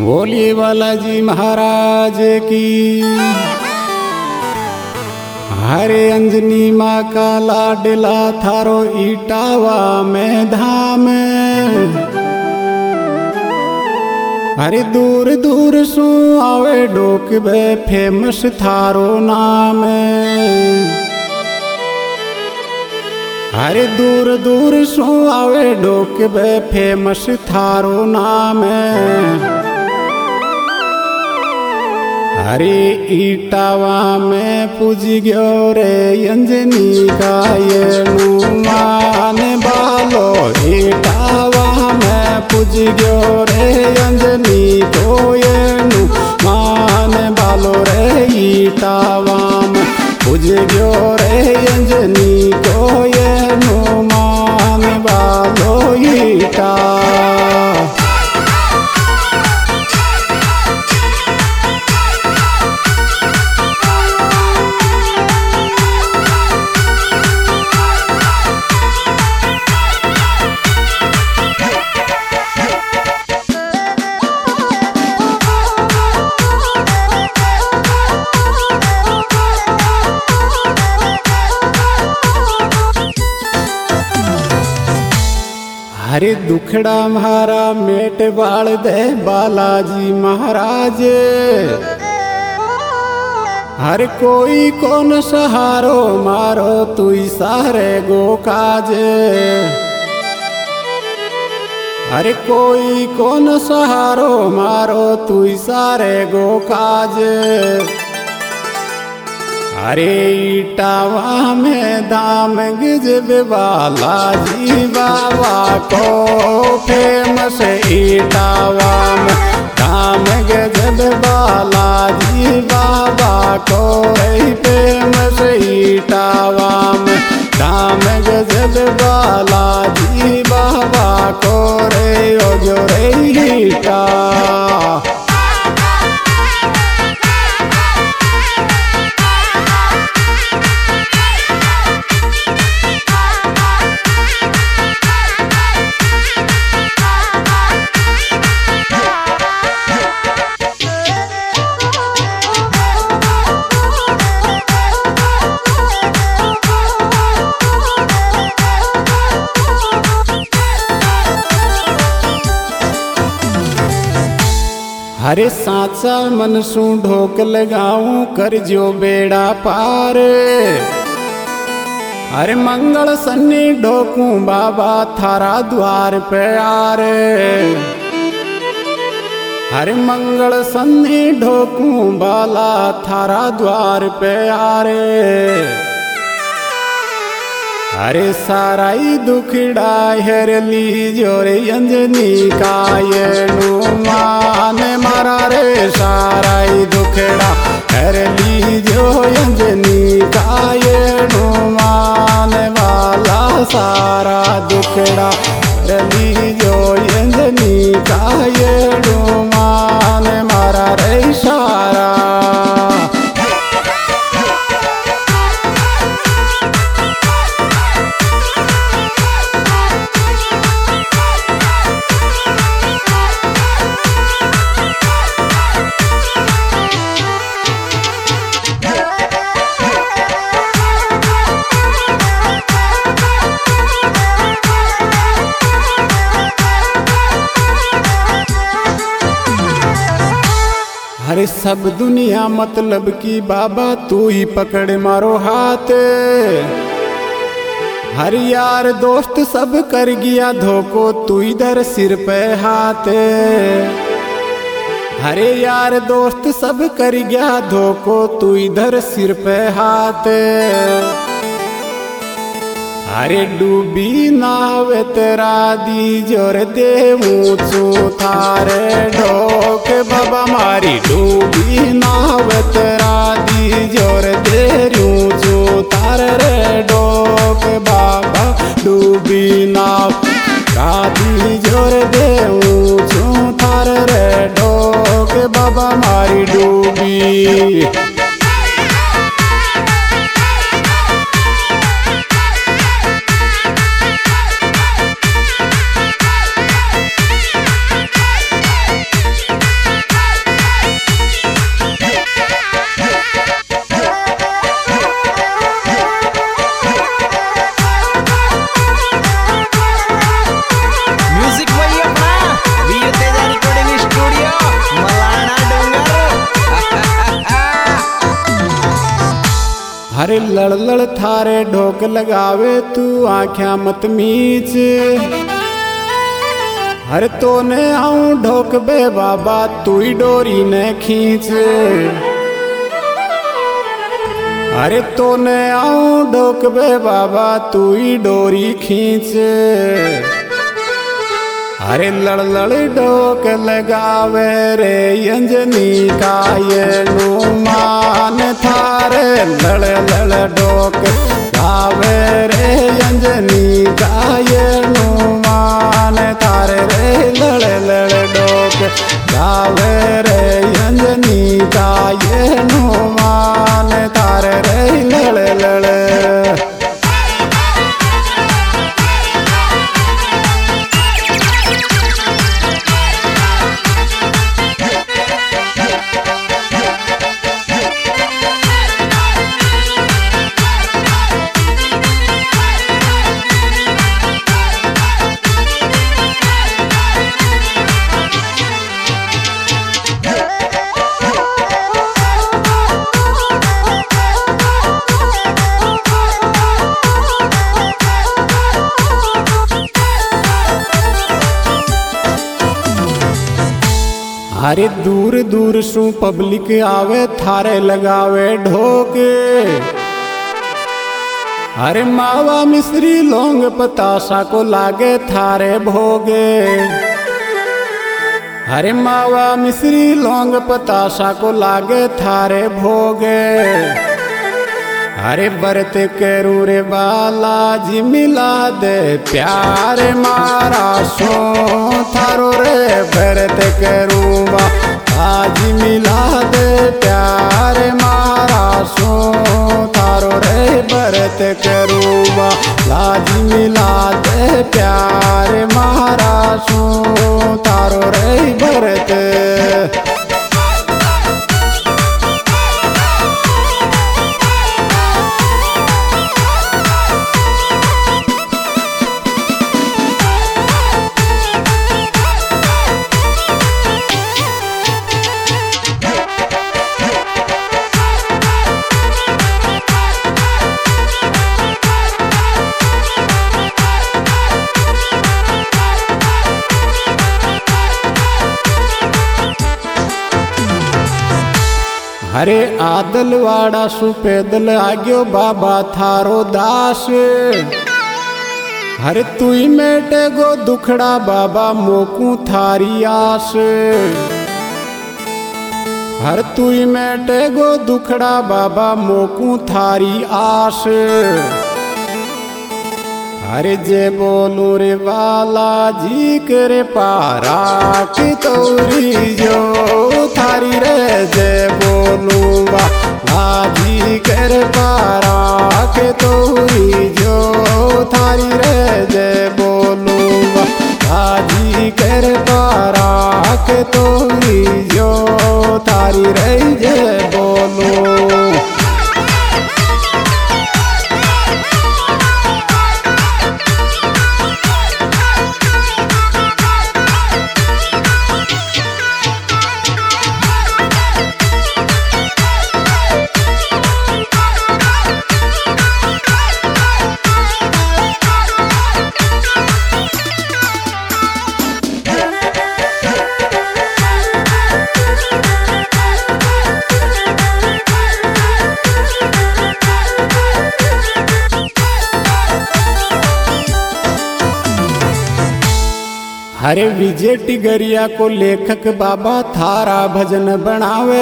बोलिए बालाजी महाराज की। हरे अंजनी माँ का लाडला थारो इटावा में धाम। हरे दूर दूर सु आवे डोकबे फेमस थारो नाम। हरे दूर दूर सु आवे डोकबे फेमस थारो नाम। हरे इटावा में पूज गयो रे अंजनी का ये मान बालो। इटावा में पूज गयो रे अंजनी को ये मान बालो रे। इटावा में पूज गयो रे अंजनी को ये मान बालो। इटा हरे दुखड़ा मारा मेट बाल दे बालाजी महाराज। हर कोई कौन सहारो मारो तू सारे गो काज। हर कोई कौन सहारो मारो तू सारे गो काज। अरे इटावा में दाम गजब बालाजी बाबा को फेमस। इटावा में दाम गजब बालाजी बाबा को फेमस। इटावा में दाम गजब बालाजी बाबा को रे ओ जो रे इटा। हरे साचा मन सु ढोक लगाऊं कर जो बेड़ा पार। हरे मंगल सन्नी ढोकूं बाबा थारा द्वार पे आरे। हरे मंगल सन्नी ढोकूं बाला थारा द्वार पे आरे। हरे साराई दुखड़ा हेर लीजो रे अंजनी का ये मान मारा रे। साराई दुखड़ा हेर लीजो अंजनी का ये मान वाला। सारा दुखड़ा हेर लीजो अंजनी का ये मान मारा रे सारा। अरे सब दुनिया मतलब की बाबा तू ही पकड़ मारो हाथ। हर यार दोस्त सब कर गया धोखो तू इधर सिर पे हाथ। हरे यार दोस्त सब कर गया धोखो तू इधर सिर पे हाथ। अरे डूबी नाव तेरा दी जोर देवूं चू थारे ढोक बाबा मारी। डूबी नाव तेरा दी जोर देरूं चू थारे रे ढोक बाबा। डूबी नाव का दी जोर देऊं चू थारे रे ढोक बाबा मारी। डूबी अरे लड़ लड़ थारे ढोक लगावे तू आँख्या मत मीच। अरे तो ने आऊं ढोक बे बाबा तू ही डोरी ने खींच। अरे तो ने आऊं ढोक बे बाबा तू ही डोरी खींच। अरे लड़ लड़ ढोक लगावे रे अंजनी का ये नुमान थारे लड़ लड़ ढोक गावे रे अंजनी का ये नुमान थारे रे लड़ लड़ ढोक गावे रे अंजनी का ये नुमान थारे रे लड़ लड़। अरे दूर दूर सु पब्लिक आवे थारे लगावे ढोक। अरे मावा मिश्री लौंग पतासा को लागे थारे भोगे। अरे मावा मिश्री लौंग पतासा को लागे थारे भोगे। अरे बरत करूँ रे बालाजी मिला दे प्यार मारा सो थारो रे बरत करूँ बालाजी मिला दे प्यार मारा सो थारो रे बरत करूँ बालाजी मिला दे प्यार मारा सो थारो रे बरत। अरे आदलवाड़ा सु पैदल आग्यो बाबा थारो दास। हरे तुई मेटे गो दुखड़ा बाबा मोकू थारी आस। हर तुई मेटे गो दुखड़ा बाबा मोकू थारी आस। अरे जे बोलू रे वाला जी करे पारा की तौरी जो थारी रे जे बोलू वाला जी करे पारा के तौरी जो थारी रे जे बोलू वाला जी करे पारा के तौरी जो थारी रे जे बोलू। हरे विजय टिगरिया को लेखक बाबा थारा भजन बनावे।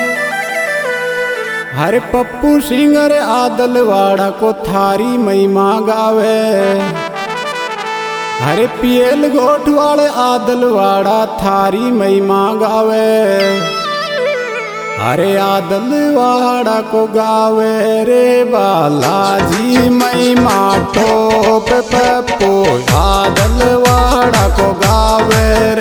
हरे पप्पू सिंह रे आदलवाड़ा को थारी महिमा गावे। हरे पियल गोठवाड़े आदलवाड़ा थारी महिमा गावे। हरे आदलवाड़ा को गावे रे बालाजी महिमा टोप पप्पू आदलवाड़ा को गावे